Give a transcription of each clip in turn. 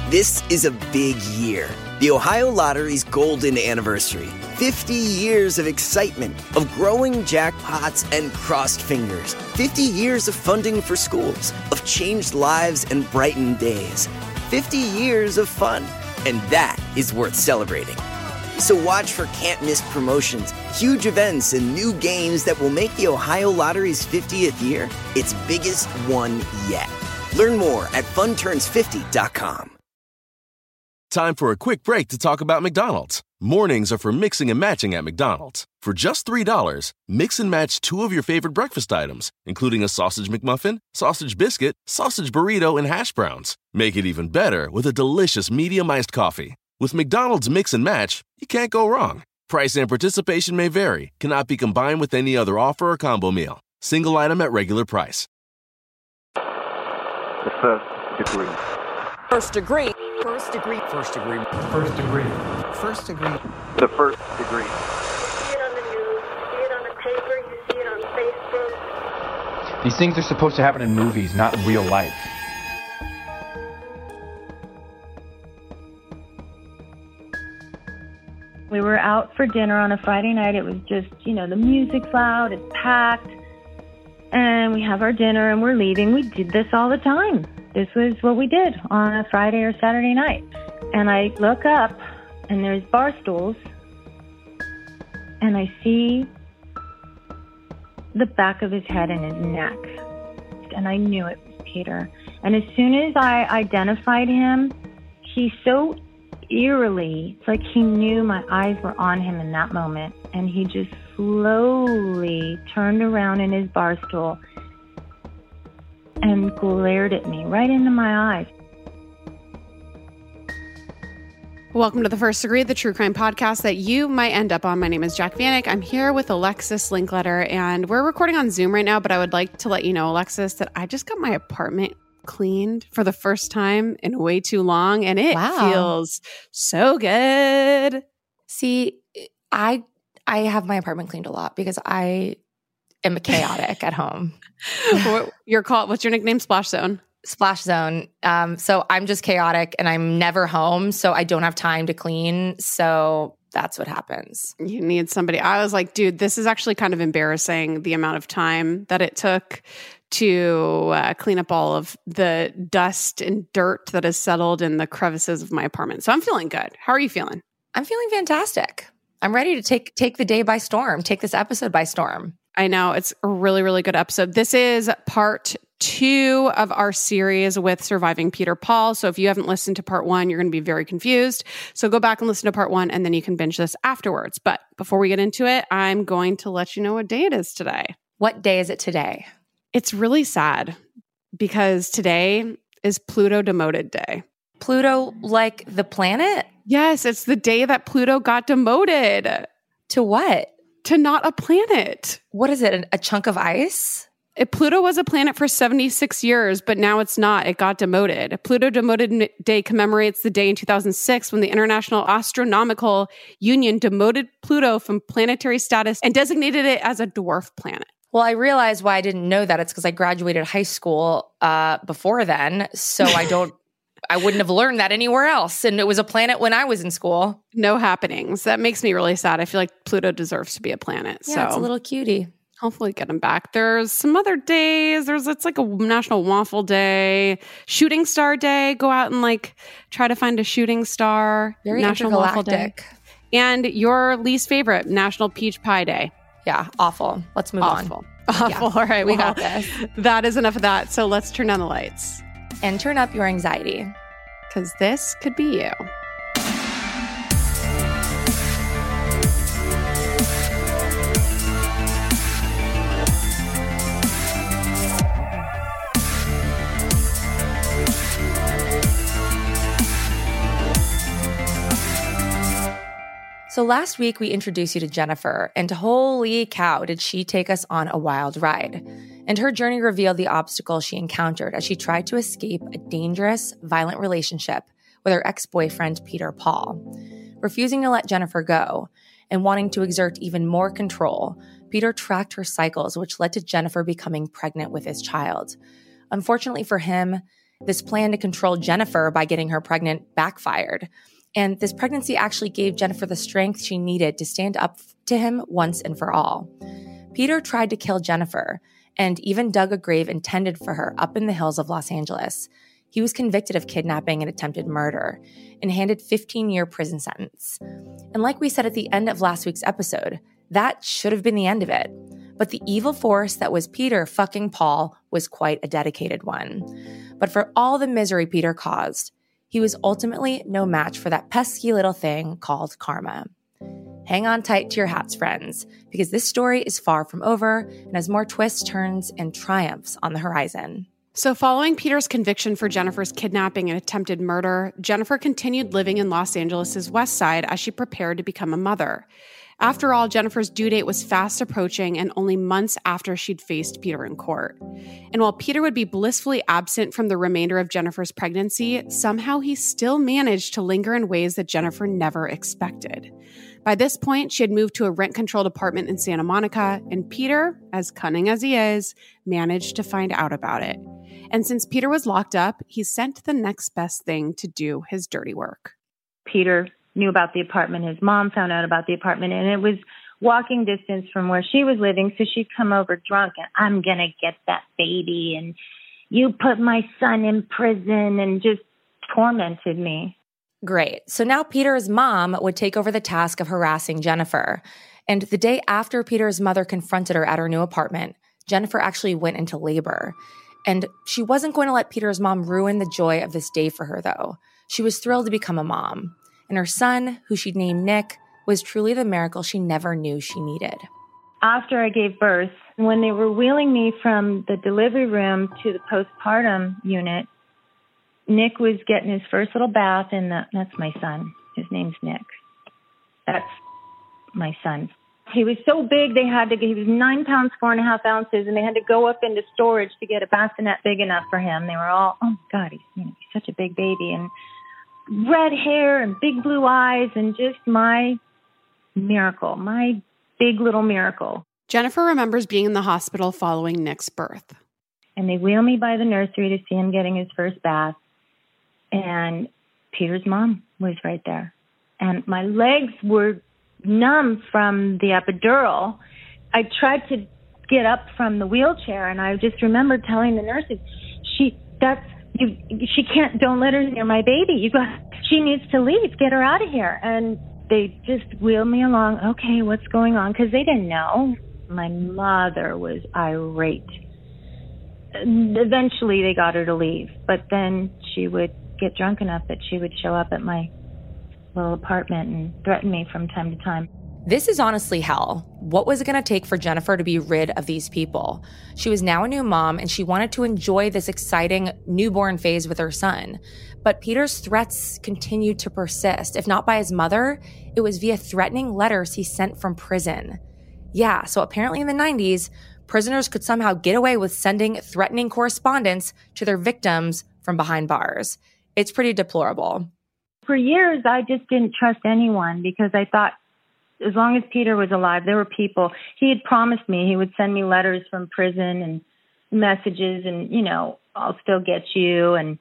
This is a big year. The Ohio Lottery's golden anniversary. 50 years of excitement, of growing jackpots and crossed fingers. 50 years of funding for schools, of changed lives and brightened days. 50 years of fun, and that is worth celebrating. So watch for can't-miss promotions, huge events, and new games that will make the Ohio Lottery's 50th year its biggest one yet. Learn more at funturns50.com. Time for a quick break to talk about McDonald's. Mornings are for mixing and matching at McDonald's. For just $3, mix and match 2 of your favorite breakfast items, including a sausage McMuffin, sausage biscuit, sausage burrito, and hash browns. Make it even better with a delicious medium iced coffee. With McDonald's Mix and Match, you can't go wrong. Price and participation may vary, cannot be combined with any other offer or combo meal. Single item at regular price. The first degree. First degree. First degree. First degree. First degree. First degree. The first degree. You see it on the news, you see it on the paper, you see it on Facebook. These things are supposed to happen in movies, not in real life. We were out for dinner on a Friday night. It was just, the music's loud, it's packed. And we have our dinner and we're leaving. We did this all the time. This was what we did on a Friday or Saturday night. And I look up and there's bar stools and I see the back of his head and his neck. And I knew it was Peter. And as soon as I identified him, he so eerily, it's like he knew my eyes were on him in that moment. And he just slowly turned around in his bar stool and glared at me right into my eyes. Welcome to The First Degree, the true crime podcast that you might end up on. My name is Jac Vanek. I'm here with Alexis Linkletter, and we're recording on Zoom right now, but I would like to let you know, Alexis, that I just got my apartment cleaned for the first time in way too long, and it feels so good. See, I have my apartment cleaned a lot because I am chaotic at home. What's your nickname? Splash Zone. Splash Zone. So I'm just chaotic and I'm never home, so I don't have time to clean. So that's what happens. You need somebody. I was like, dude, this is actually kind of embarrassing, the amount of time that it took to clean up all of the dust and dirt that has settled in the crevices of my apartment. So I'm feeling good. How are you feeling? I'm feeling fantastic. I'm ready to take the day by storm, take this episode by storm. I know. It's a really, really good episode. This is part 2 of our series with Surviving Peter Paul. So if you haven't listened to part 1, you're going to be very confused. So go back and listen to part 1, and then you can binge this afterwards. But before we get into it, I'm going to let you know what day it is today. What day is it today? It's really sad because today is Pluto demoted day. Pluto, like the planet? Yes, it's the day that Pluto got demoted. To what? To not a planet. What is it, a chunk of ice? Pluto was a planet for 76 years, but now it's not. It got demoted. Pluto demoted day commemorates the day in 2006 when the International Astronomical Union demoted Pluto from planetary status and designated it as a dwarf planet. Well, I realized why I didn't know that. It's because I graduated high school before then, so I wouldn't have learned that anywhere else. And it was a planet when I was in school. No happenings. That makes me really sad. I feel like Pluto deserves to be a planet. Yeah, it's a little cutie. Hopefully get him back. There's some other days. It's like a National Waffle Day, Shooting Star Day. Go out and try to find a shooting star. Very National Waffle Day. And your least favorite, National Peach Pie Day. Yeah, awful. Let's move on. Awful. Yeah, All right. We got this. That is enough of that. So let's turn down the lights. And turn up your anxiety. Because this could be you. So last week, we introduced you to Jennifer, and holy cow, did she take us on a wild ride. And her journey revealed the obstacles she encountered as she tried to escape a dangerous, violent relationship with her ex-boyfriend, Peter Paul. Refusing to let Jennifer go and wanting to exert even more control, Peter tracked her cycles, which led to Jennifer becoming pregnant with his child. Unfortunately for him, This plan to control Jennifer by getting her pregnant backfired. And this pregnancy actually gave Jennifer the strength she needed to stand up to him once and for all. Peter tried to kill Jennifer and even dug a grave intended for her up in the hills of Los Angeles. He was convicted of kidnapping and attempted murder and handed 15-year prison sentence. And like we said at the end of last week's episode, that should have been the end of it. But the evil force that was Peter fucking Paul was quite a dedicated one. But for all the misery Peter caused, he was ultimately no match for that pesky little thing called karma. Hang on tight to your hats, friends, because this story is far from over and has more twists, turns, and triumphs on the horizon. So following Peter's conviction for Jennifer's kidnapping and attempted murder, Jennifer continued living in Los Angeles' West Side as she prepared to become a mother. After all, Jennifer's due date was fast approaching and only months after she'd faced Peter in court. And while Peter would be blissfully absent from the remainder of Jennifer's pregnancy, somehow he still managed to linger in ways that Jennifer never expected. By this point, she had moved to a rent-controlled apartment in Santa Monica, and Peter, as cunning as he is, managed to find out about it. And since Peter was locked up, he sent the next best thing to do his dirty work. Peter knew about the apartment. His mom found out about the apartment, and it was walking distance from where she was living, so she'd come over drunk, and I'm going to get that baby, and you put my son in prison, and just tormented me. Great. So now Peter's mom would take over the task of harassing Jennifer. And the day after Peter's mother confronted her at her new apartment, Jennifer actually went into labor. And she wasn't going to let Peter's mom ruin the joy of this day for her, though. She was thrilled to become a mom. And her son, who she'd named Nick, was truly the miracle she never knew she needed. After I gave birth, when they were wheeling me from the delivery room to the postpartum unit, Nick was getting his first little bath, and that's my son. His name's Nick. That's my son. He was so big, he was 9 pounds, 4.5 ounces, and they had to go up into storage to get a bassinet big enough for him. They were all, oh, God, he's such a big baby. And red hair and big blue eyes and just my miracle, my big little miracle. Jennifer remembers being in the hospital following Nick's birth. And they wheel me by the nursery to see him getting his first bath. And Peter's mom was right there. And my legs were numb from the epidural. I tried to get up from the wheelchair, and I just remember telling the nurses, she can't, don't let her near my baby. She needs to leave. Get her out of here. And they just wheeled me along. Okay, what's going on? Because they didn't know. My mother was irate. Eventually, they got her to leave. But then she would get drunk enough that she would show up at my little apartment and threaten me from time to time. This is honestly hell. What was it going to take for Jennifer to be rid of these people? She was now a new mom, and she wanted to enjoy this exciting newborn phase with her son. But Peter's threats continued to persist. If not by his mother, it was via threatening letters he sent from prison. Yeah, so apparently in the 90s, prisoners could somehow get away with sending threatening correspondence to their victims from behind bars. It's pretty deplorable. For years, I just didn't trust anyone because I thought, as long as Peter was alive, there were people. He had promised me he would send me letters from prison and messages and, I'll still get you. And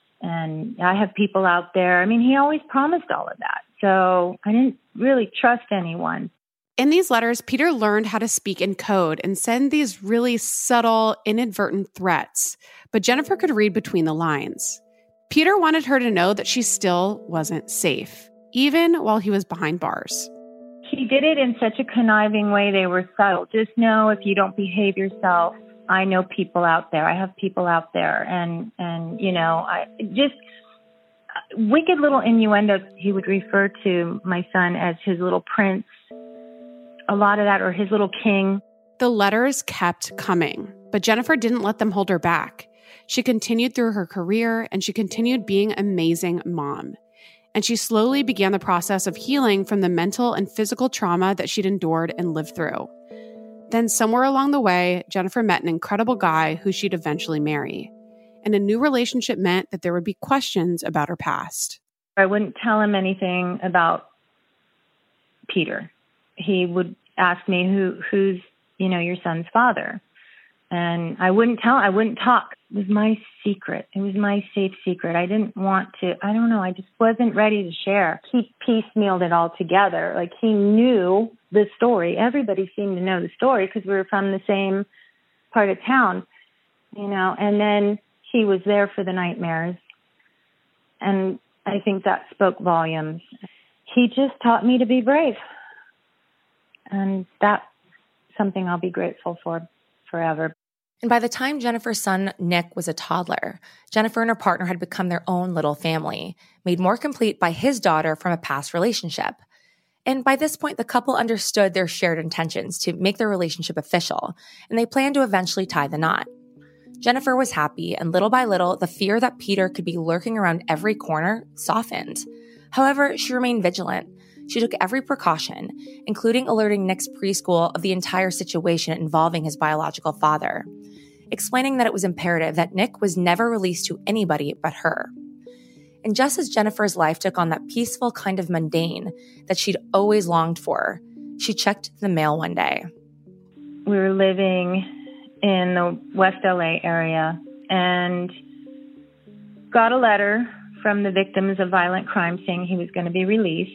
I have people out there. I mean, he always promised all of that. So I didn't really trust anyone. In these letters, Peter learned how to speak in code and send these really subtle, inadvertent threats. But Jennifer could read between the lines. Peter wanted her to know that she still wasn't safe, even while he was behind bars. He did it in such a conniving way. They were subtle. Just know if you don't behave yourself, I know people out there. I have people out there. And I just wicked little innuendo. He would refer to my son as his little prince. A lot of that, or his little king. The letters kept coming, but Jennifer didn't let them hold her back. She continued through her career, and she continued being an amazing mom. And she slowly began the process of healing from the mental and physical trauma that she'd endured and lived through. Then somewhere along the way, Jennifer met an incredible guy who she'd eventually marry. And a new relationship meant that there would be questions about her past. I wouldn't tell him anything about Peter. He would ask me, who's your son's father? And I wouldn't talk. It was my secret. It was my safe secret. I didn't want to, I don't know, I just wasn't ready to share. He piecemealed it all together. Like, he knew the story. Everybody seemed to know the story because we were from the same part of town, you know, and then he was there for the nightmares. And I think that spoke volumes. He just taught me to be brave. And that's something I'll be grateful for forever. And by the time Jennifer's son, Nick, was a toddler, Jennifer and her partner had become their own little family, made more complete by his daughter from a past relationship. And by this point, the couple understood their shared intentions to make their relationship official, and they planned to eventually tie the knot. Jennifer was happy, and little by little, the fear that Peter could be lurking around every corner softened. However, she remained vigilant. She took every precaution, including alerting Nick's preschool of the entire situation involving his biological father, explaining that it was imperative that Nick was never released to anybody but her. And just as Jennifer's life took on that peaceful kind of mundane that she'd always longed for, she checked the mail one day. We were living in the West LA area and got a letter from the victims of violent crime saying he was going to be released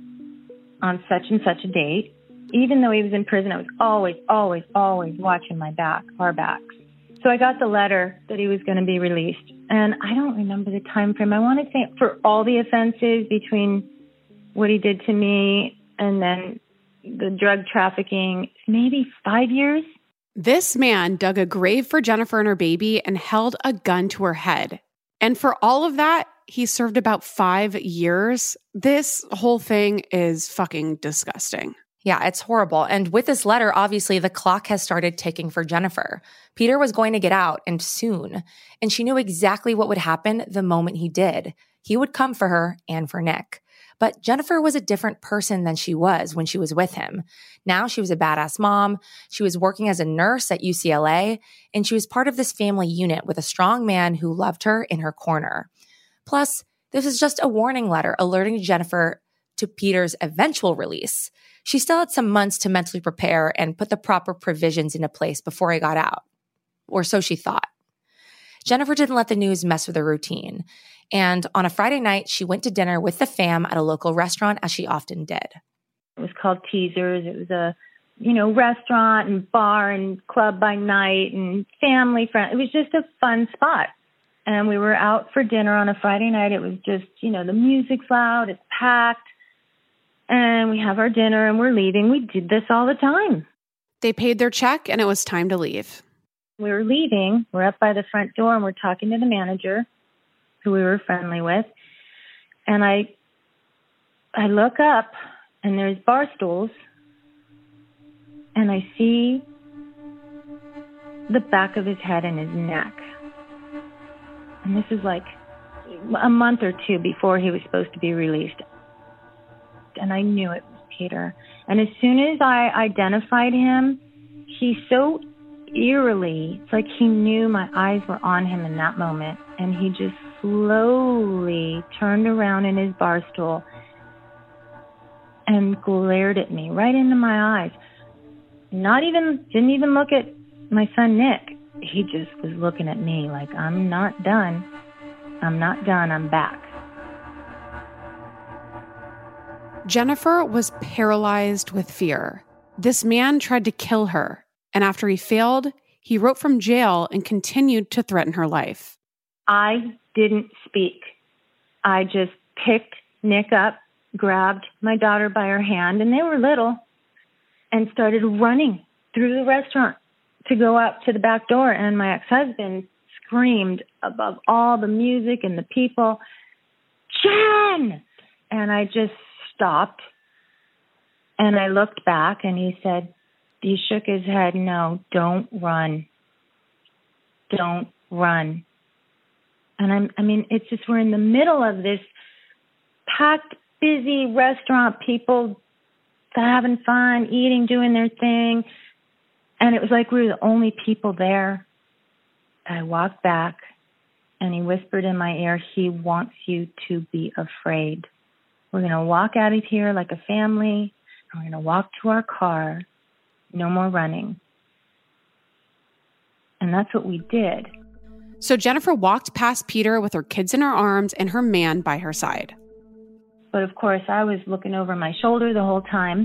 on such and such a date. Even though he was in prison, I was always watching our backs. So I got the letter that he was going to be released. And I don't remember the time frame. I want to say for all the offenses between what he did to me and then the drug trafficking, maybe 5 years. This man dug a grave for Jennifer and her baby and held a gun to her head. And for all of that, he served about 5 years. This whole thing is fucking disgusting. Yeah, it's horrible. And with this letter, obviously, the clock has started ticking for Jennifer. Peter was going to get out, and soon. And she knew exactly what would happen the moment he did. He would come for her and for Nick. But Jennifer was a different person than she was when she was with him. Now she was a badass mom. She was working as a nurse at UCLA, and she was part of this family unit with a strong man who loved her in her corner. Plus, this was just a warning letter alerting Jennifer to Peter's eventual release. She still had some months to mentally prepare and put the proper provisions into place before he got out. Or so she thought. Jennifer didn't let the news mess with her routine. And on a Friday night, she went to dinner with the fam at a local restaurant, as she often did. It was called Teasers. It was a, restaurant and bar and club by night and family friend. It was just a fun spot. And we were out for dinner on a Friday night. It was just, the music's loud, it's packed. And we have our dinner and we're leaving. We did this all the time. They paid their check and it was time to leave. We were leaving. We're up by the front door and we're talking to the manager who we were friendly with. And I look up and there's bar stools and I see the back of his head and his neck. And this is like a month or two before he was supposed to be released. And I knew it was Peter. And as soon as I identified him, he so eerily, it's like he knew my eyes were on him in that moment. And he just slowly turned around in his bar stool and glared at me right into my eyes. Didn't even look at my son, Nick. He just was looking at me like, I'm not done. I'm not done. I'm back. Jennifer was paralyzed with fear. This man tried to kill her, and after he failed, he wrote from jail and continued to threaten her life. I didn't speak. I just picked Nick up, grabbed my daughter by her hand, and they were little, and started running through the restaurant to go up to the back door. And my ex-husband screamed above all the music and the people, "Jen!" And I just stopped. And I looked back and he said, he shook his head, "No, don't run. Don't run." And it's just, we're in the middle of this packed, busy restaurant, people having fun, eating, doing their thing. And it was like we were the only people there. I walked back and he whispered in my ear, "He wants you to be afraid. We're going to walk out of here like a family. And we're going to walk to our car. No more running." And that's what we did. So Jennifer walked past Peter with her kids in her arms and her man by her side. But of course, I was looking over my shoulder the whole time.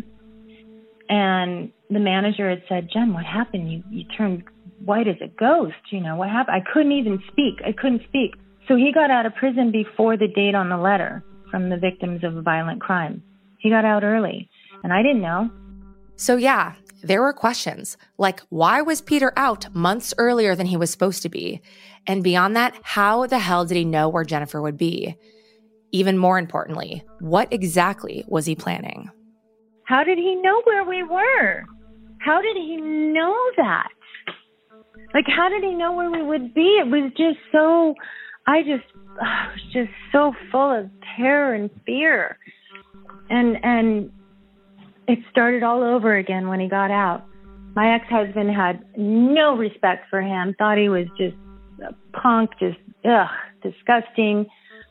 And the manager had said, Jen, what happened? You turned white as a ghost. You know, what happened? I couldn't even speak. I couldn't speak. So he got out of prison before the date on the letter from the victims of a violent crime. He got out early, and I didn't know. So yeah, there were questions like, why was Peter out months earlier than he was supposed to be? And beyond that, how the hell did he know where Jennifer would be? Even more importantly, what exactly was he planning? How did he know where we were? How did he know that? Like, how did he know where we would be? It was just so, I was just so full of terror and fear. And it started all over again when he got out. My ex-husband had no respect for him, thought he was just a punk, just, disgusting.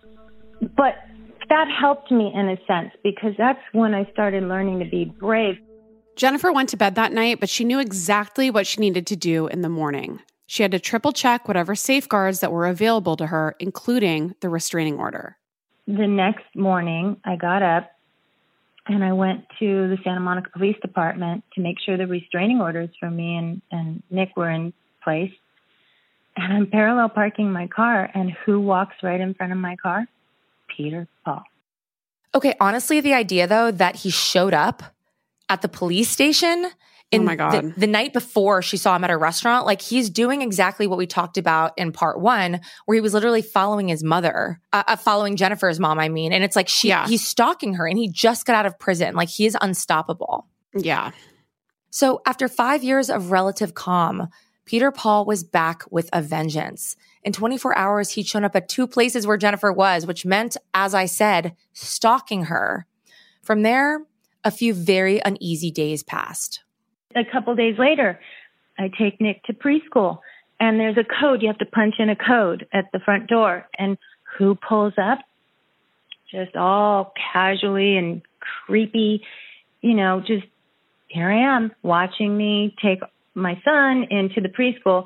But that helped me in a sense, because that's when I started learning to be brave. Jennifer went to bed that night, but she knew exactly what she needed to do in the morning. She had to triple check whatever safeguards that were available to her, including the restraining order. The next morning, I got up and I went to the Santa Monica Police Department to make sure the restraining orders for me and Nick were in place. And I'm parallel parking my car, and who walks right in front of my car? Peter Paul. Okay, honestly, the idea, though, that he showed up at the police station Oh my God. The night before she saw him at a restaurant, like he's doing exactly what we talked about in part one, where he was literally following his mother, following Jennifer's mom, I mean. And it's like he's stalking her, and he just got out of prison. Like, he is unstoppable. Yeah. So after 5 years of relative calm, Peter Paul was back with a vengeance. In 24 hours, he'd shown up at 2 places where Jennifer was, which meant, as I said, stalking her. From there, a few very uneasy days passed. A couple days later, I take Nick to preschool, and there's a code. You have to punch in a code at the front door. And who pulls up? Just all casually and creepy, just here I am watching me take my son into the preschool.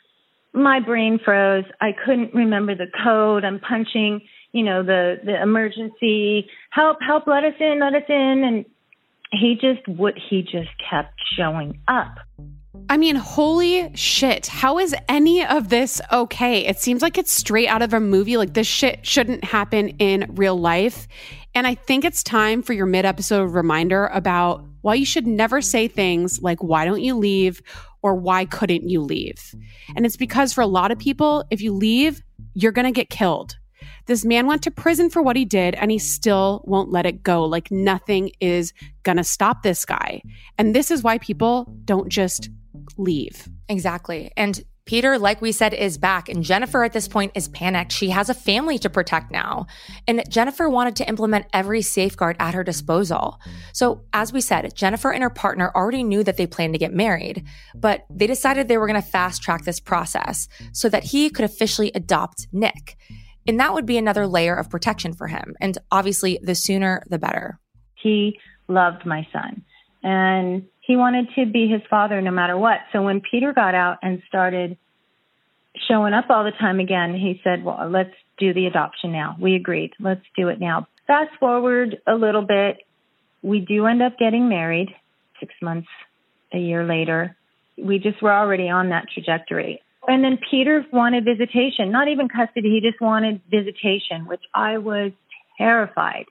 My brain froze. I couldn't remember the code. I'm punching, the emergency, help, let us in. And he just kept showing up. I mean, holy shit. How is any of this okay? It seems like it's straight out of a movie. Like, this shit shouldn't happen in real life. And I think it's time for your mid-episode reminder about why you should never say things like, why don't you leave? Or why couldn't you leave? And it's because for a lot of people, if you leave, you're going to get killed. This man went to prison for what he did, and he still won't let it go. Like, nothing is going to stop this guy. And this is why people don't just leave. Exactly. And Peter, like we said, is back. And Jennifer at this point is panicked. She has a family to protect now. And Jennifer wanted to implement every safeguard at her disposal. So as we said, Jennifer and her partner already knew that they planned to get married, but they decided they were going to fast track this process so that he could officially adopt Nick. And that would be another layer of protection for him. And obviously, the sooner, the better. He loved my son, and he wanted to be his father no matter what. So when Peter got out and started showing up all the time again, he said, well, let's do the adoption now. We agreed. Let's do it now. Fast forward a little bit. We do end up getting married 6 months, a year later. We just were already on that trajectory. And then Peter wanted visitation, not even custody. He just wanted visitation, which I was terrified.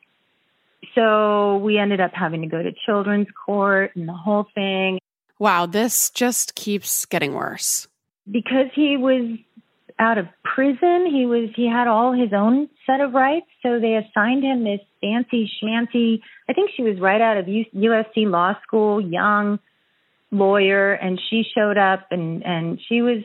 So we ended up having to go to children's court and the whole thing. Wow, this just keeps getting worse. Because he was out of prison, he had all his own set of rights. So they assigned him this fancy schmancy, I think she was right out of USC Law School, young lawyer, and she showed up and she was,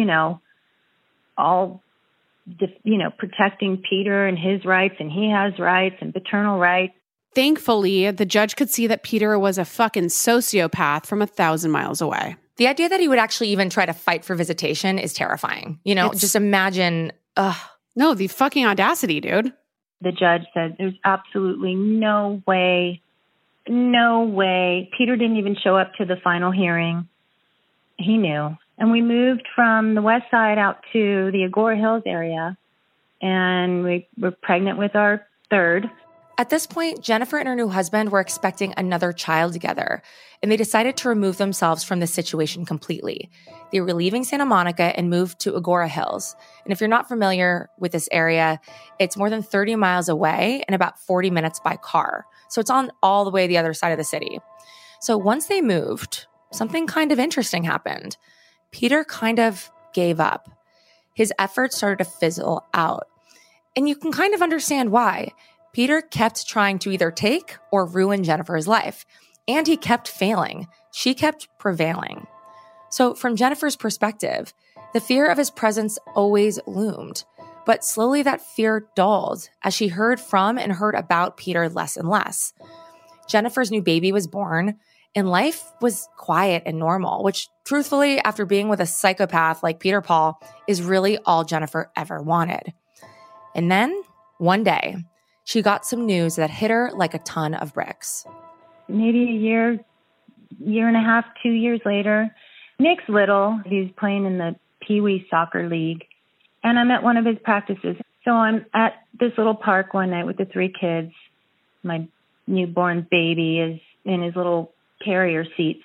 all, protecting Peter and his rights, and he has rights and paternal rights. Thankfully, the judge could see that Peter was a fucking sociopath from 1,000 miles away. The idea that he would actually even try to fight for visitation is terrifying. Just imagine, No, the fucking audacity, dude. The judge said, there's absolutely no way. Peter didn't even show up to the final hearing. He knew. And we moved from the west side out to the Agora Hills area, and we were pregnant with our third. At this point, Jennifer and her new husband were expecting another child together, and they decided to remove themselves from the situation completely. They were leaving Santa Monica and moved to Agora Hills. And if you're not familiar with this area, it's more than 30 miles away and about 40 minutes by car. So it's on all the way the other side of the city. So once they moved, something kind of interesting happened. Peter kind of gave up. His efforts started to fizzle out. And you can kind of understand why. Peter kept trying to either take or ruin Jennifer's life, and he kept failing. She kept prevailing. So from Jennifer's perspective, the fear of his presence always loomed, but slowly that fear dulled as she heard from and heard about Peter less and less. Jennifer's new baby was born, and life was quiet and normal, which truthfully, after being with a psychopath like Peter Paul, is really all Jennifer ever wanted. And then, one day, she got some news that hit her like a ton of bricks. Maybe a year and a half, 2 years later, Nick's little. He's playing in the Pee Wee Soccer League. And I'm at one of his practices. So I'm at this little park one night with the 3 kids. My newborn baby is in his little carrier seat.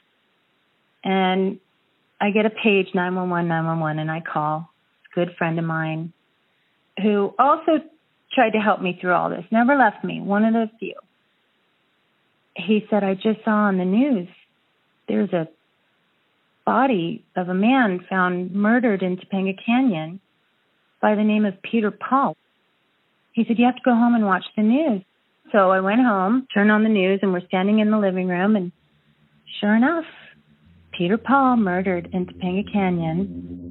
And I get a page, 911, and I call a good friend of mine who also tried to help me through all this, never left me, one of the few. He said, I just saw on the news, there's a body of a man found murdered in Topanga Canyon by the name of Peter Paul. He said, you have to go home and watch the news. So I went home, turned on the news, and we're standing in the living room, and sure enough, Peter Paul murdered in Topanga Canyon.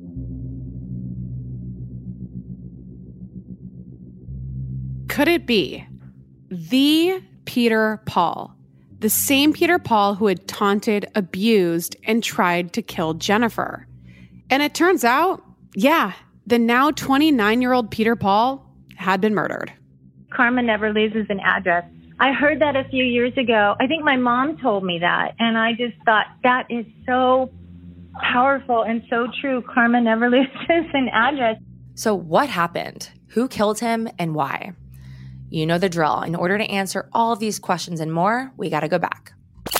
Could it be the Peter Paul, the same Peter Paul who had taunted, abused, and tried to kill Jennifer? And it turns out, yeah, the now 29-year-old Peter Paul had been murdered. Karma never loses an address. I heard that a few years ago. I think my mom told me that, and I just thought that is so powerful and so true. Karma never loses an address. So what happened? Who killed him and why? You know the drill. In order to answer all of these questions and more, we got to go back.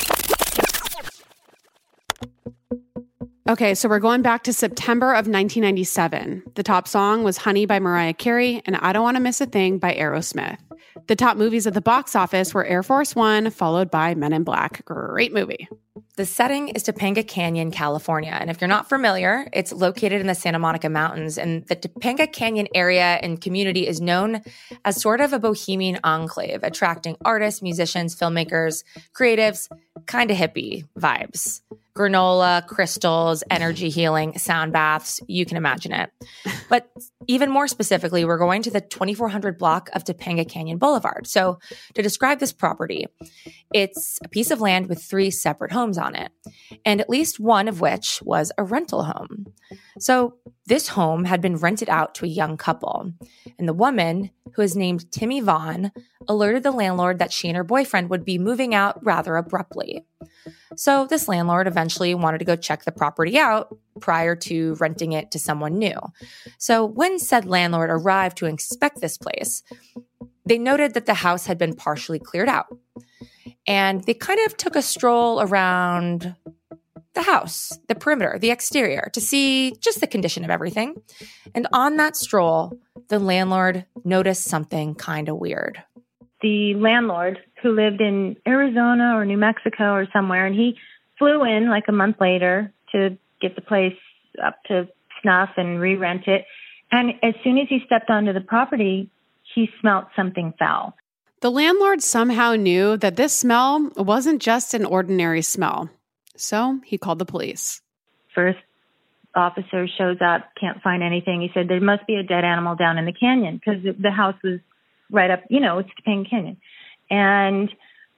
Okay, so we're going back to September of 1997. The top song was Honey by Mariah Carey and I Don't Want to Miss a Thing by Aerosmith. The top movies at the box office were Air Force One, followed by Men in Black. Great movie. The setting is Topanga Canyon, California. And if you're not familiar, it's located in the Santa Monica Mountains. And the Topanga Canyon area and community is known as sort of a bohemian enclave, attracting artists, musicians, filmmakers, creatives, kind of hippie vibes. Granola, crystals, energy healing, sound baths, you can imagine it. But even more specifically, we're going to the 2400 block of Topanga Canyon Boulevard. So to describe this property, it's a piece of land with 3 separate homes on it, and at least one of which was a rental home. So this home had been rented out to a young couple, and the woman, who is named Timmy Vaughn, alerted the landlord that she and her boyfriend would be moving out rather abruptly. So this landlord eventually wanted to go check the property out prior to renting it to someone new. So when said landlord arrived to inspect this place, they noted that the house had been partially cleared out. And they kind of took a stroll around the house, the perimeter, the exterior, to see just the condition of everything. And on that stroll, the landlord noticed something kind of weird. The landlord, who lived in Arizona or New Mexico or somewhere, and he flew in like a month later to get the place up to snuff and re-rent it. And as soon as he stepped onto the property, he smelt something foul. The landlord somehow knew that this smell wasn't just an ordinary smell. So he called the police. First officer shows up, can't find anything. He said, there must be a dead animal down in the canyon, because the house was right up, it's Topanga Canyon. And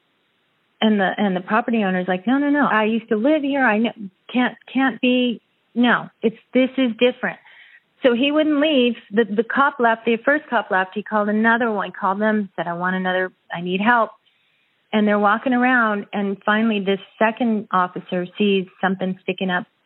the property owner's like, no, I used to live here. I know, can't be. No, this is different. So he wouldn't leave. The cop left. The first cop left. He called another one. Called them. Said, I need help. And they're walking around. And finally, this second officer sees something sticking up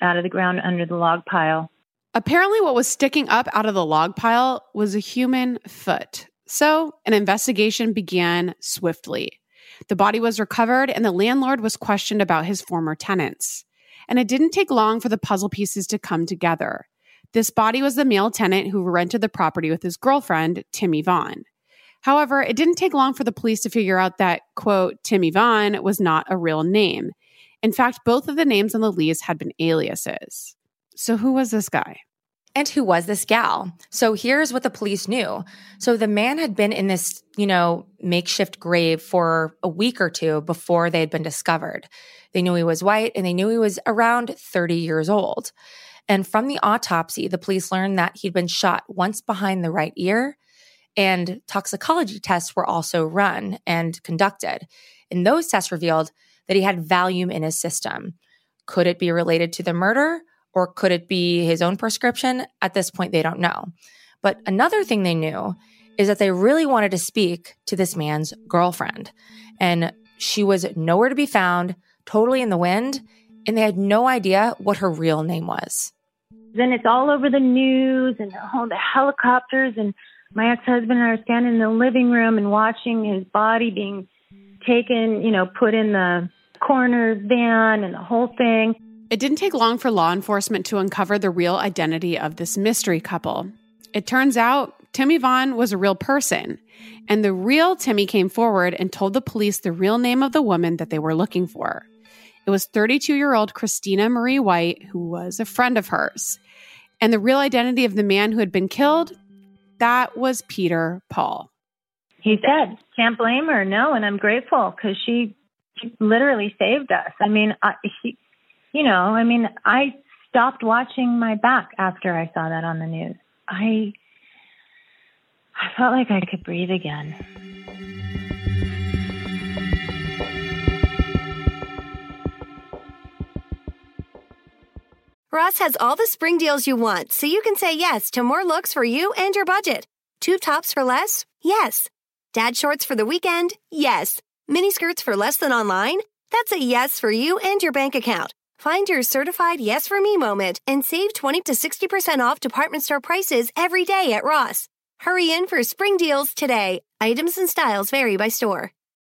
out of the ground under the log pile. Apparently, what was sticking up out of the log pile was a human foot. So an investigation began swiftly. The body was recovered and the landlord was questioned about his former tenants. And it didn't take long for the puzzle pieces to come together. This body was the male tenant who rented the property with his girlfriend, Timmy Vaughn. However, it didn't take long for the police to figure out that, quote, Timmy Vaughn was not a real name. In fact, both of the names on the lease had been aliases. So who was this guy? And who was this gal? So here's what the police knew. So the man had been in this, makeshift grave for a week or two before they had been discovered. They knew he was white and they knew he was around 30 years old. And from the autopsy, the police learned that he'd been shot once behind the right ear, and toxicology tests were also run and conducted. And those tests revealed that he had Valium in his system. Could it be related to the murder? Or could it be his own prescription? At this point, they don't know. But another thing they knew is that they really wanted to speak to this man's girlfriend. And she was nowhere to be found, totally in the wind, and they had no idea what her real name was. Then it's all over the news and the helicopters, and my ex-husband and I are standing in the living room and watching his body being taken, put in the coroner van and the whole thing. It didn't take long for law enforcement to uncover the real identity of this mystery couple. It turns out Timmy Vaughn was a real person, and the real Timmy came forward and told the police the real name of the woman that they were looking for. It was 32-year-old Christina Marie White, who was a friend of hers. And the real identity of the man who had been killed, that was Peter Paul. He's dead. Can't blame her, no, and I'm grateful because she literally saved us. I stopped watching my back after I saw that on the news. I felt like I could breathe again. Ross has all the spring deals you want, so you can say yes to more looks for you and your budget. Tube tops for less? Yes. Dad shorts for the weekend? Yes. Mini skirts for less than online? That's a yes for you and your bank account. Find your certified yes for me moment and save 20 to 60% off department store prices every day at Ross. Hurry in for spring deals today. Items and styles vary by store.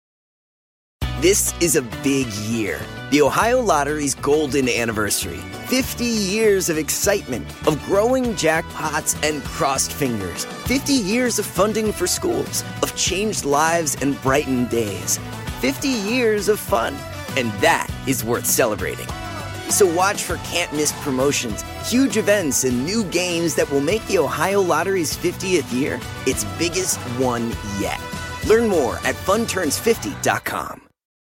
This is a big year. The Ohio Lottery's golden anniversary. 50 years of excitement, of growing jackpots and crossed fingers. 50 years of funding for schools, of changed lives and brightened days. 50 years of fun. And that is worth celebrating. So watch for can't-miss promotions, huge events, and new games that will make the Ohio Lottery's 50th year its biggest one yet. Learn more at funturns50.com.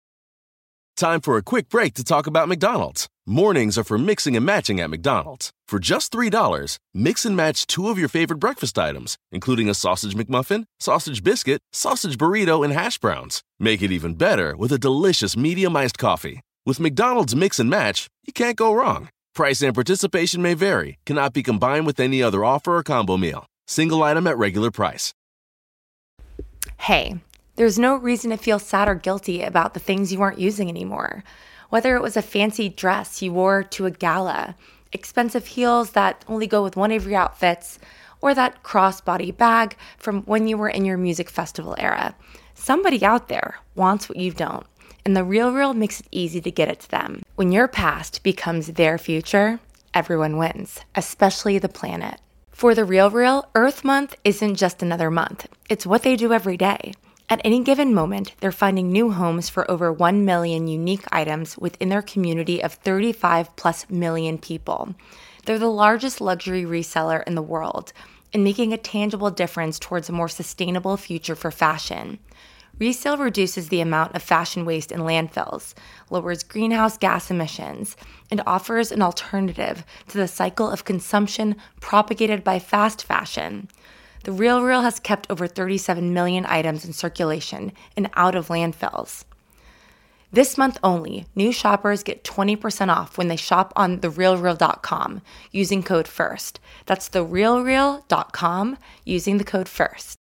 Time for a quick break to talk about McDonald's. Mornings are for mixing and matching at McDonald's. For just $3, mix and match 2 of your favorite breakfast items, including a sausage McMuffin, sausage biscuit, sausage burrito, and hash browns. Make it even better with a delicious medium iced coffee. With McDonald's Mix and Match, you can't go wrong. Price and participation may vary. Cannot be combined with any other offer or combo meal. Single item at regular price. Hey, there's no reason to feel sad or guilty about the things you aren't using anymore. Whether it was a fancy dress you wore to a gala, expensive heels that only go with one of your outfits, or that crossbody bag from when you were in your music festival era. Somebody out there wants what you don't. And The RealReal makes it easy to get it to them. When your past becomes their future, everyone wins, especially the planet. For The RealReal, Earth Month isn't just another month. It's what they do every day. At any given moment, they're finding new homes for over 1 million unique items within their community of 35+ million people. They're the largest luxury reseller in the world and making a tangible difference towards a more sustainable future for fashion. Resale reduces the amount of fashion waste in landfills, lowers greenhouse gas emissions, and offers an alternative to the cycle of consumption propagated by fast fashion. The RealReal has kept over 37 million items in circulation and out of landfills. This month only, new shoppers get 20% off when they shop on therealreal.com using code FIRST. That's therealreal.com using the code FIRST.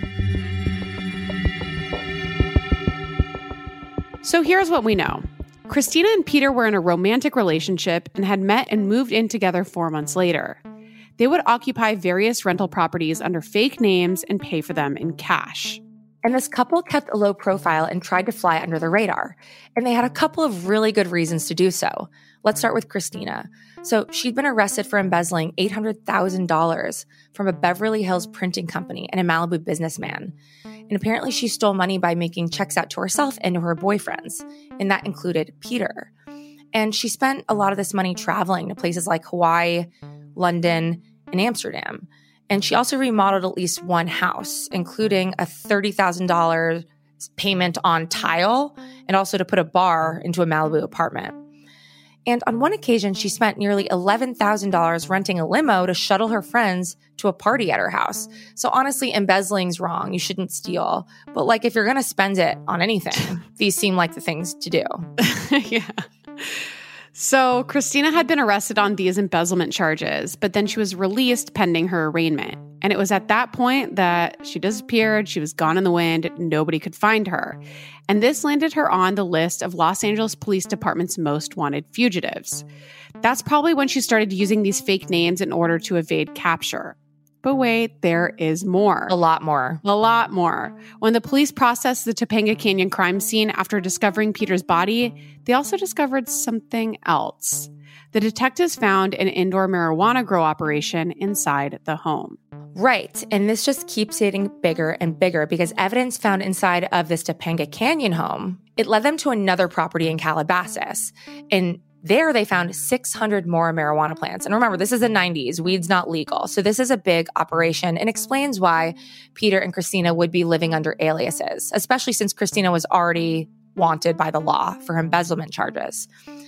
So here's what we know. Christina and Peter were in a romantic relationship and had met and moved in together 4 months later. They would occupy various rental properties under fake names and pay for them in cash. And this couple kept a low profile and tried to fly under the radar. And they had a couple of really good reasons to do so. Let's start with Christina. So she'd been arrested for embezzling $800,000 from a Beverly Hills printing company and a Malibu businessman. And apparently she stole money by making checks out to herself and to her boyfriends. And that included Peter. And she spent a lot of this money traveling to places like Hawaii, London, and Amsterdam. And she also remodeled at least one house, including a $30,000 payment on tile and also to put a bar into a Malibu apartment. And on one occasion, she spent nearly $11,000 renting a limo to shuttle her friends to a party at her house. So honestly, embezzling's wrong. You shouldn't steal. But like, if you're going to spend it on anything, these seem like the things to do. Yeah. So Christina had been arrested on these embezzlement charges, but then she was released pending her arraignment. And it was at that point that she disappeared. She was gone in the wind. Nobody could find her. And this landed her on the list of Los Angeles Police Department's most wanted fugitives. That's probably when she started using these fake names in order to evade capture. But wait, there is more. A lot more. A lot more. When the police processed the Topanga Canyon crime scene after discovering Peter's body, they also discovered something else. The detectives found an indoor marijuana grow operation inside the home. Right. And this just keeps getting bigger and bigger because evidence found inside of this Topanga Canyon home, it led them to another property in Calabasas. And there they found 600 more marijuana plants. And remember, this is the 90s. Weed's not legal. So this is a big operation and explains why Peter and Christina would be living under aliases, especially since Christina was already wanted by the law for embezzlement charges.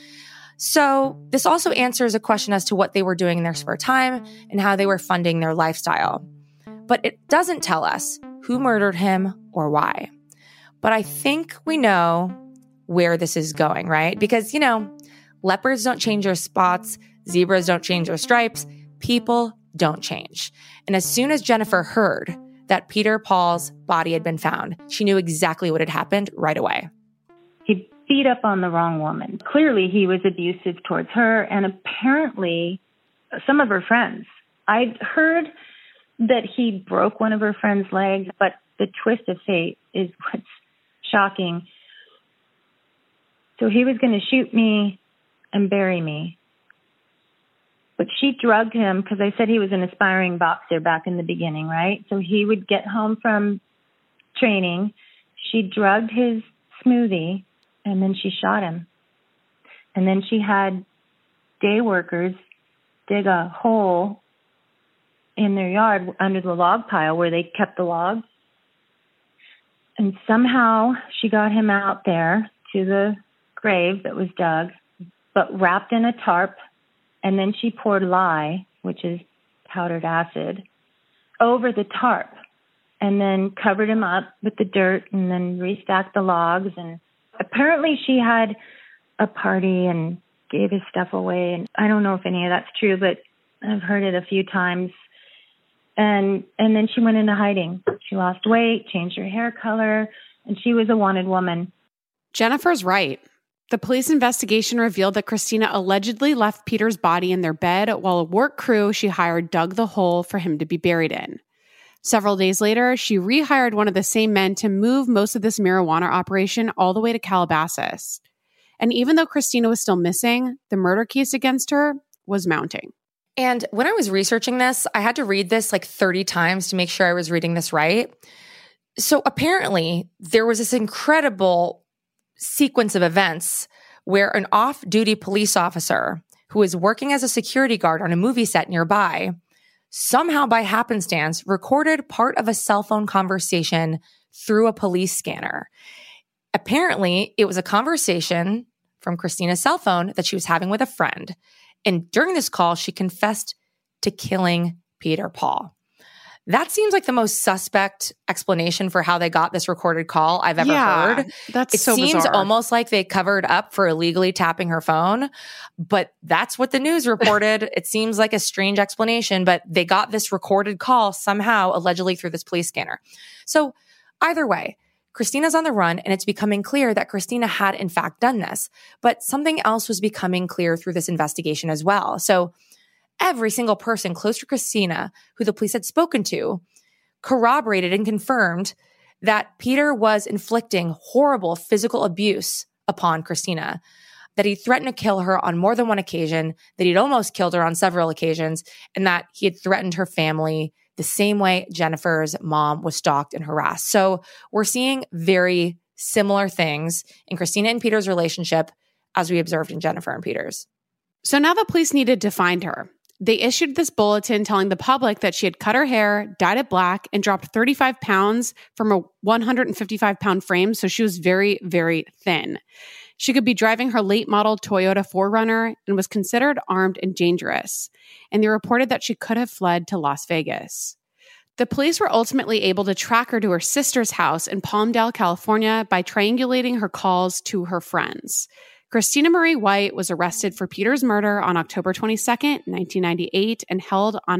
So this also answers a question as to what they were doing in their spare time and how they were funding their lifestyle. But it doesn't tell us who murdered him or why. But I think we know where this is going, right? Because, you know, leopards don't change their spots. Zebras don't change their stripes. People don't change. And as soon as Jennifer heard that Peter Paul's body had been found, she knew exactly what had happened right away. He beat up on the wrong woman. Clearly, he was abusive towards her and apparently some of her friends. I'd heard that he broke one of her friend's legs, but the twist of fate is what's shocking. So he was going to shoot me and bury me. But she drugged him because I said he was an aspiring boxer back in the beginning, right? So he would get home from training. She drugged his smoothie and then she shot him. And then she had day workers dig a hole in their yard under the log pile where they kept the logs. And somehow she got him out there to the grave that was dug, but wrapped in a tarp. And then she poured lye, which is powdered acid, over the tarp and then covered him up with the dirt and then restacked the logs. And apparently she had a party and gave his stuff away. And I don't know if any of that's true, but I've heard it a few times. And then she went into hiding. She lost weight, changed her hair color, and she was a wanted woman. Jennifer's right. The police investigation revealed that Christina allegedly left Peter's body in their bed while a work crew she hired dug the hole for him to be buried in. Several days later, she rehired one of the same men to move most of this marijuana operation all the way to Calabasas. And even though Christina was still missing, the murder case against her was mounting. And when I was researching this, I had to read this like 30 times to make sure I was reading this right. So apparently, there was this incredible sequence of events where an off-duty police officer who was working as a security guard on a movie set nearby somehow by happenstance recorded part of a cell phone conversation through a police scanner. Apparently, it was a conversation from Christina's cell phone that she was having with a friend. And during this call, she confessed to killing Peter Paul. That seems like the most suspect explanation for how they got this recorded call I've ever heard. It seems bizarre. almost like they covered up for illegally tapping her phone, but that's what the news reported. It seems like a strange explanation, but they got this recorded call somehow, allegedly through this police scanner. So either way, Christina's on the run, and it's becoming clear that Christina had in fact done this. But something else was becoming clear through this investigation as well. So every single person close to Christina who the police had spoken to corroborated and confirmed that Peter was inflicting horrible physical abuse upon Christina, that he threatened to kill her on more than one occasion, that he'd almost killed her on several occasions, and that he had threatened her family the same way Jennifer's mom was stalked and harassed. So we're seeing very similar things in Christina and Peter's relationship as we observed in Jennifer and Peter's. So now the police needed to find her. They issued this bulletin telling the public that she had cut her hair, dyed it black, and dropped 35 pounds from a 155-pound frame, so she was very, very thin. She could be driving her late model Toyota 4Runner and was considered armed and dangerous, and they reported that she could have fled to Las Vegas. The police were ultimately able to track her to her sister's house in Palmdale, California, by triangulating her calls to her friends. Christina Marie White was arrested for Peter's murder on October 22nd, 1998, and held on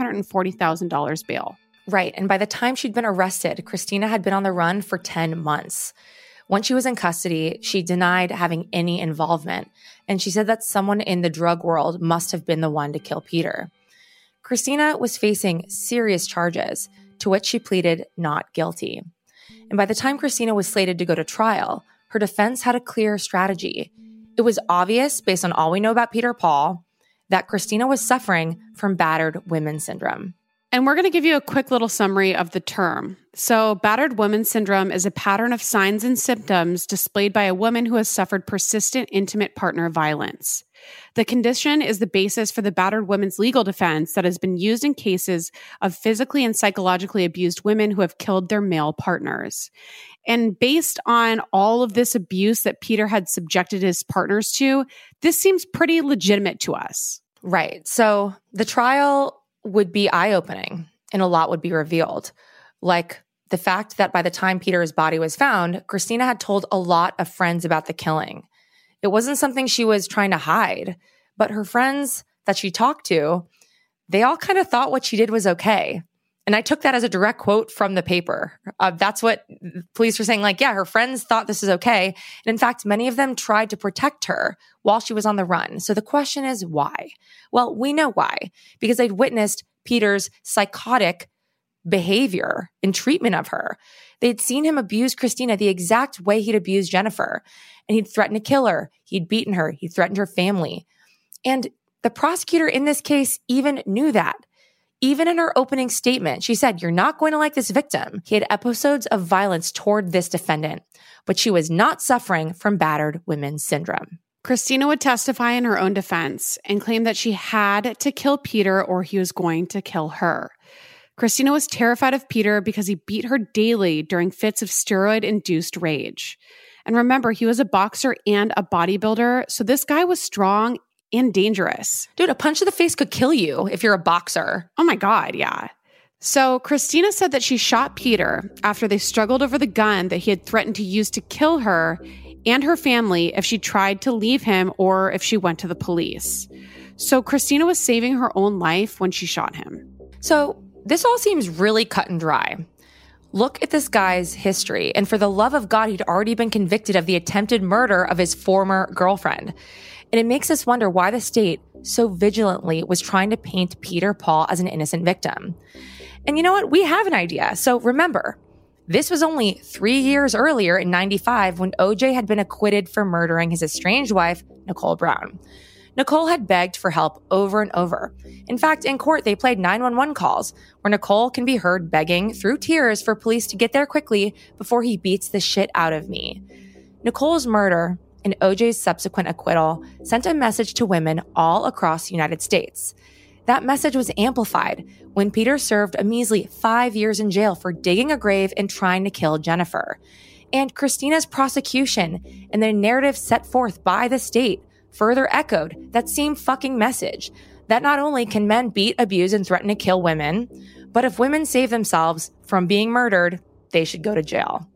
$540,000 bail. Right, and by the time she'd been arrested, Christina had been on the run for 10 months. Once she was in custody, she denied having any involvement, and she said that someone in the drug world must have been the one to kill Peter. Christina was facing serious charges, to which she pleaded not guilty. And by the time Christina was slated to go to trial, her defense had a clear strategy. It was obvious, based on all we know about Peter Paul, that Christina was suffering from battered women syndrome. And we're going to give you a quick little summary of the term. So, battered woman syndrome is a pattern of signs and symptoms displayed by a woman who has suffered persistent intimate partner violence. The condition is the basis for the battered woman's legal defense that has been used in cases of physically and psychologically abused women who have killed their male partners. And based on all of this abuse that Peter had subjected his partners to, this seems pretty legitimate to us. Right. So the trial would be eye-opening and a lot would be revealed. Like the fact that by the time Peter's body was found, Christina had told a lot of friends about the killing. It wasn't something she was trying to hide, but her friends that she talked to, they all kind of thought what she did was okay. And I took that as a direct quote from the paper. That's what police were saying, like, yeah, her friends thought this is okay. And in fact, many of them tried to protect her while she was on the run. So the question is why? Well, we know why, because they'd witnessed Peter's psychotic behavior and treatment of her. They'd seen him abuse Christina the exact way he'd abused Jennifer. And he'd threatened to kill her. He'd beaten her. He threatened her family. And the prosecutor in this case even knew that. Even in her opening statement, she said, "You're not going to like this victim." He had episodes of violence toward this defendant, but she was not suffering from battered women's syndrome. Christina would testify in her own defense and claim that she had to kill Peter or he was going to kill her. Christina was terrified of Peter because he beat her daily during fits of steroid-induced rage. And remember, he was a boxer and a bodybuilder, so this guy was strong and dangerous. Dude, a punch to the face could kill you if you're a boxer. Oh my God, yeah. So Christina said that she shot Peter after they struggled over the gun that he had threatened to use to kill her and her family if she tried to leave him or if she went to the police. So Christina was saving her own life when she shot him. So this all seems really cut and dry. Look at this guy's history. And for the love of God, he'd already been convicted of the attempted murder of his former girlfriend. And it makes us wonder why the state so vigilantly was trying to paint Peter Paul as an innocent victim. And you know what? We have an idea. So remember, this was only 3 years earlier in 95 when OJ had been acquitted for murdering his estranged wife, Nicole Brown. Nicole had begged for help over and over. In fact, in court, they played 911 calls where Nicole can be heard begging through tears for police to get there quickly before he beats the shit out of me. Nicole's murder and OJ's subsequent acquittal sent a message to women all across the United States. That message was amplified when Peter served a measly 5 years in jail for digging a grave and trying to kill Jennifer. And Christina's prosecution and the narrative set forth by the state further echoed that same fucking message, that not only can men beat, abuse, and threaten to kill women, but if women save themselves from being murdered, they should go to jail.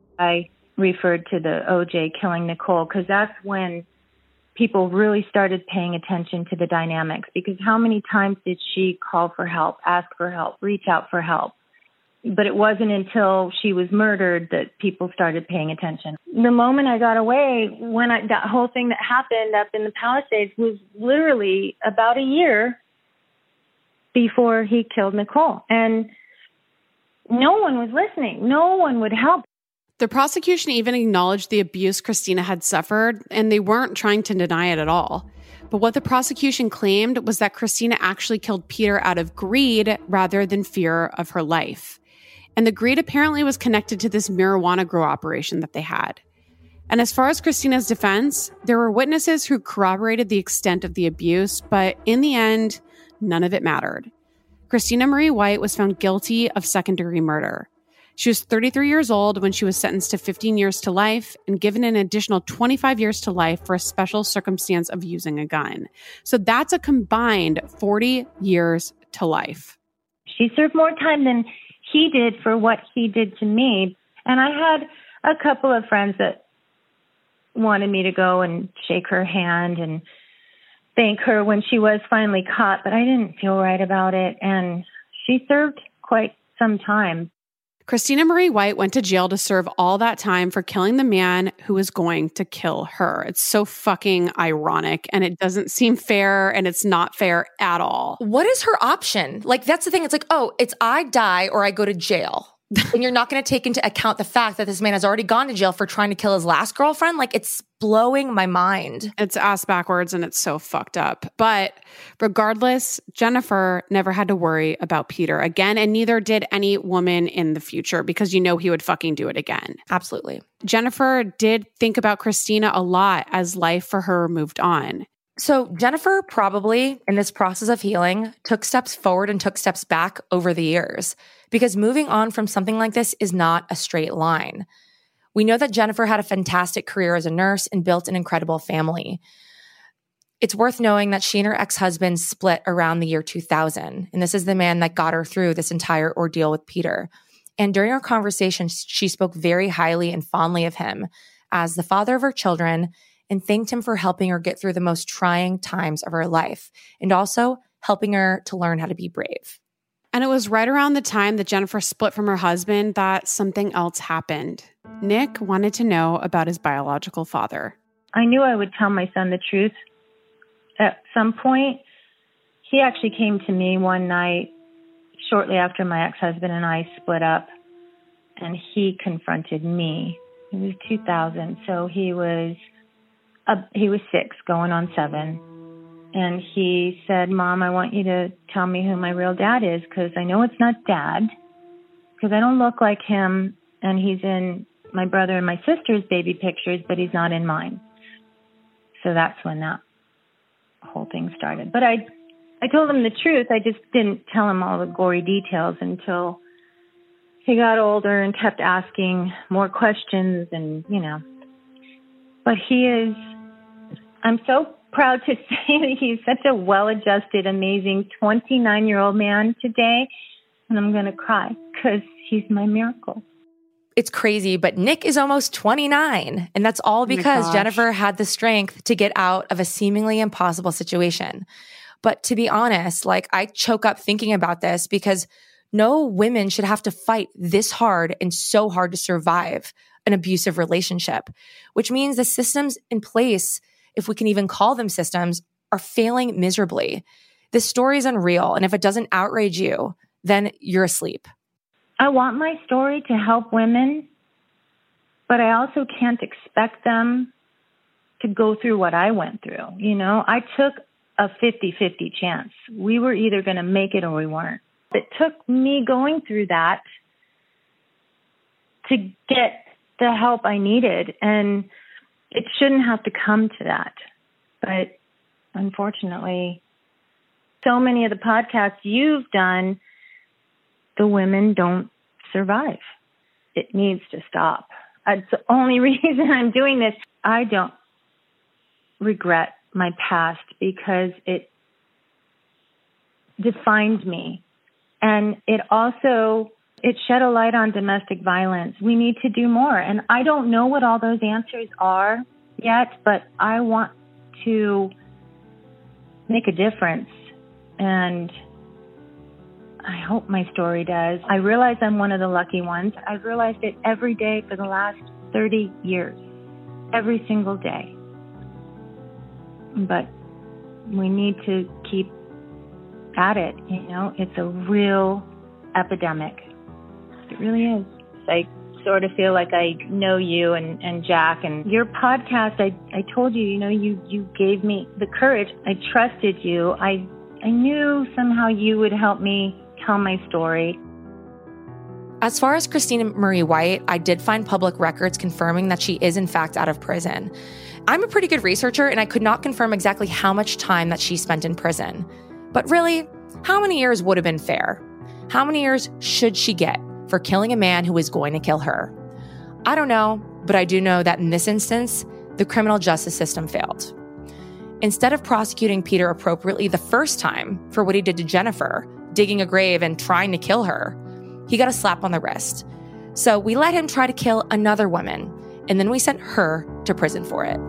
I referred to the OJ killing Nicole because that's when people really started paying attention to the dynamics, because how many times did she call for help, ask for help, reach out for help? But it wasn't until she was murdered that people started paying attention. The moment I got away, that whole thing that happened up in the Palisades was literally about a year before he killed Nicole. And no one was listening. No one would help. The prosecution even acknowledged the abuse Christina had suffered, and they weren't trying to deny it at all. But what the prosecution claimed was that Christina actually killed Peter out of greed rather than fear of her life. And the greed apparently was connected to this marijuana grow operation that they had. And as far as Christina's defense, there were witnesses who corroborated the extent of the abuse, but in the end, none of it mattered. Christina Marie White was found guilty of second-degree murder. She was 33 years old when she was sentenced to 15 years to life and given an additional 25 years to life for a special circumstance of using a gun. So that's a combined 40 years to life. She served more time than he did for what he did to me. And I had a couple of friends that wanted me to go and shake her hand and thank her when she was finally caught, but I didn't feel right about it. And she served quite some time. Christina Marie White went to jail to serve all that time for killing the man who was going to kill her. It's so fucking ironic, and it doesn't seem fair, and it's not fair at all. What is her option? Like, that's the thing. It's like, oh, it's I die or I go to jail. And you're not going to take into account the fact that this man has already gone to jail for trying to kill his last girlfriend. Like, it's blowing my mind. It's ass backwards and it's so fucked up. But regardless, Jennifer never had to worry about Peter again, and neither did any woman in the future, because you know he would fucking do it again. Absolutely. Jennifer did think about Christina a lot as life for her moved on. So Jennifer probably, in this process of healing, took steps forward and took steps back over the years, because moving on from something like this is not a straight line. We know that Jennifer had a fantastic career as a nurse and built an incredible family. It's worth knowing that she and her ex-husband split around the year 2000, and this is the man that got her through this entire ordeal with Peter. And during our conversation, she spoke very highly and fondly of him as the father of her children, and thanked him for helping her get through the most trying times of her life, and also helping her to learn how to be brave. And it was right around the time that Jennifer split from her husband that something else happened. Nick wanted to know about his biological father. I knew I would tell my son the truth at some point. He actually came to me one night shortly after my ex-husband and I split up, and he confronted me. It was 2000, so he was 6 going on 7. And he said, "Mom, I want you to tell me who my real dad is, because I know it's not Dad, because I don't look like him, and he's in my brother and my sister's baby pictures, but he's not in mine." So that's when that whole thing started. But I told him the truth. I just didn't tell him all the gory details until he got older and kept asking more questions, and, But I'm so proud to say that he's such a well-adjusted, amazing 29-year-old man today. And I'm going to cry because he's my miracle. It's crazy, but Nick is almost 29. And that's all because Jennifer had the strength to get out of a seemingly impossible situation. But to be honest, I choke up thinking about this, because no women should have to fight this hard and so hard to survive an abusive relationship, which means the systems in place, if we can even call them systems, are failing miserably. This story is unreal, and if it doesn't outrage you, then you're asleep. I want my story to help women, but I also can't expect them to go through what I went through. I took a 50-50 chance. We were either going to make it or we weren't. It took me going through that to get the help I needed, and it shouldn't have to come to that. But unfortunately, so many of the podcasts you've done, the women don't survive. It needs to stop. That's the only reason I'm doing this. I don't regret my past because it defined me. And it shed a light on domestic violence. We need to do more. And I don't know what all those answers are yet, but I want to make a difference. And I hope my story does. I realize I'm one of the lucky ones. I've realized it every day for the last 30 years. Every single day. But we need to keep at it, you know? It's a real epidemic. It really is. I sort of feel like I know you and Jack, and your podcast, I told you, you know, you gave me the courage. I trusted you. I knew somehow you would help me tell my story. As far as Christina Marie White, I did find public records confirming that she is in fact out of prison. I'm a pretty good researcher, and I could not confirm exactly how much time that she spent in prison. But really, how many years would have been fair? How many years should she get for killing a man who was going to kill her? I don't know, but I do know that in this instance, the criminal justice system failed. Instead of prosecuting Peter appropriately the first time for what he did to Jennifer, digging a grave and trying to kill her, he got a slap on the wrist. So we let him try to kill another woman, and then we sent her to prison for it.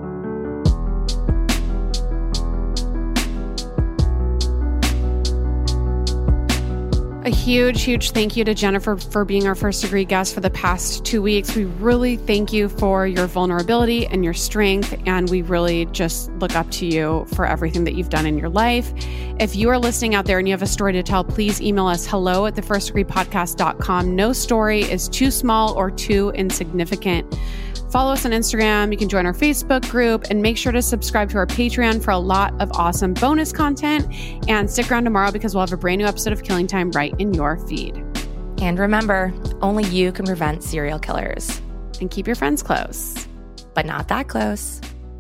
A huge, huge thank you to Jennifer for being our first degree guest for the past 2 weeks. We really thank you for your vulnerability and your strength, and we really just look up to you for everything that you've done in your life. If you are listening out there and you have a story to tell, please email us hello@thefirstdegreepodcast.com. No story is too small or too insignificant. Follow us on Instagram. You can join our Facebook group, and make sure to subscribe to our Patreon for a lot of awesome bonus content. And stick around tomorrow because we'll have a brand new episode of Killing Time right in your feed. And remember, only you can prevent serial killers. And keep your friends close. But not that close.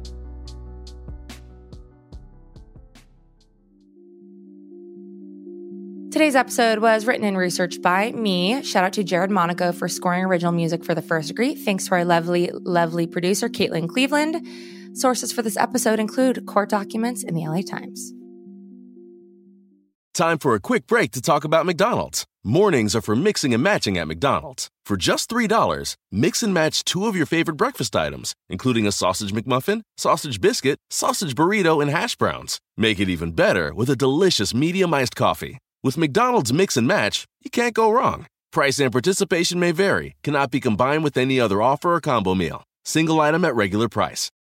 Today's episode was written and researched by me. Shout out to Jared Monaco for scoring original music for The First Degree. Thanks to our lovely, lovely producer, Caitlin Cleveland. Sources for this episode include court documents in the LA Times. Time for a quick break to talk about McDonald's. Mornings are for mixing and matching at McDonald's. For just $3, mix and match 2 of your favorite breakfast items, including a sausage McMuffin, sausage biscuit, sausage burrito, and hash browns. Make it even better with a delicious medium iced coffee. With McDonald's Mix and Match, you can't go wrong. Price and participation may vary, cannot be combined with any other offer or combo meal. Single item at regular price.